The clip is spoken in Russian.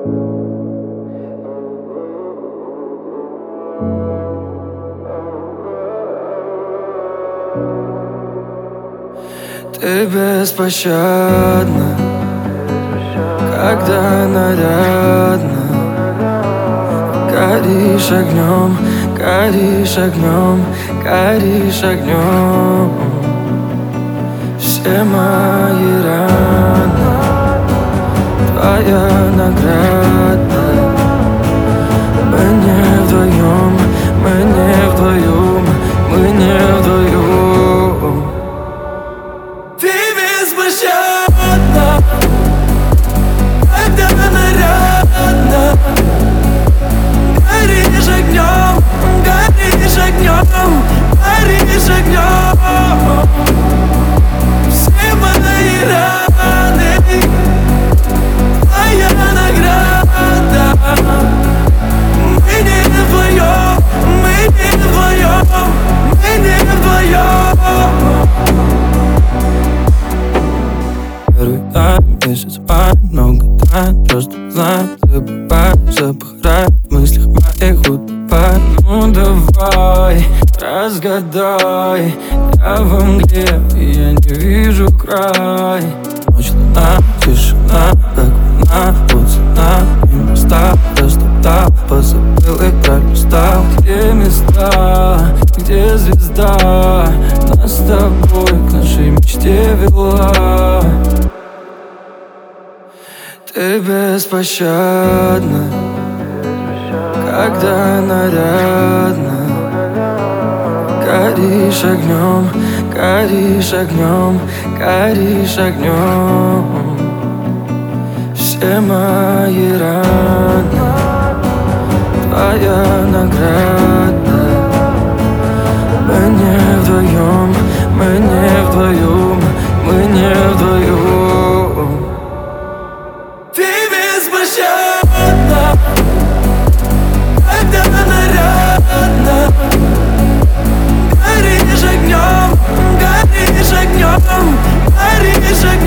Ты беспощадна, когда нарядна. Горишь огнем, горишь огнем, горишь огнем. Все мои раны твоя награда. Мы не вдвоем, мы не вдвоем, мы не вдвоем. Ты беспощадна, когда нарядна. Горишь огнем, горишь огнем, горишь огнем. Все мои раны твоя награда. Мы не вдвоем, мы не вдвоем, мы не вдвоем. Первый месяц мая, много тайн, просто знаю, забываю, запахаю в мыслях моих утопаю. Ну давай, разгадай, я во мгле, и я не вижу край. Ночь, луна, тишина, как волна, вот цена, и моста растоптал, позабыл и пролистал. Где места, где звезда нас с тобой к нашей мечте вела. Ты беспощадна, когда нарядна. Горишь огнем, горишь огнем, горишь огнем. Все мои раны твоя награда. Мы не вдвоем, мы не вдвоем, мы не вдвоем. Ты беспощадна, когда нарядна. Горишь огнем, горишь огнем, горишь огнем.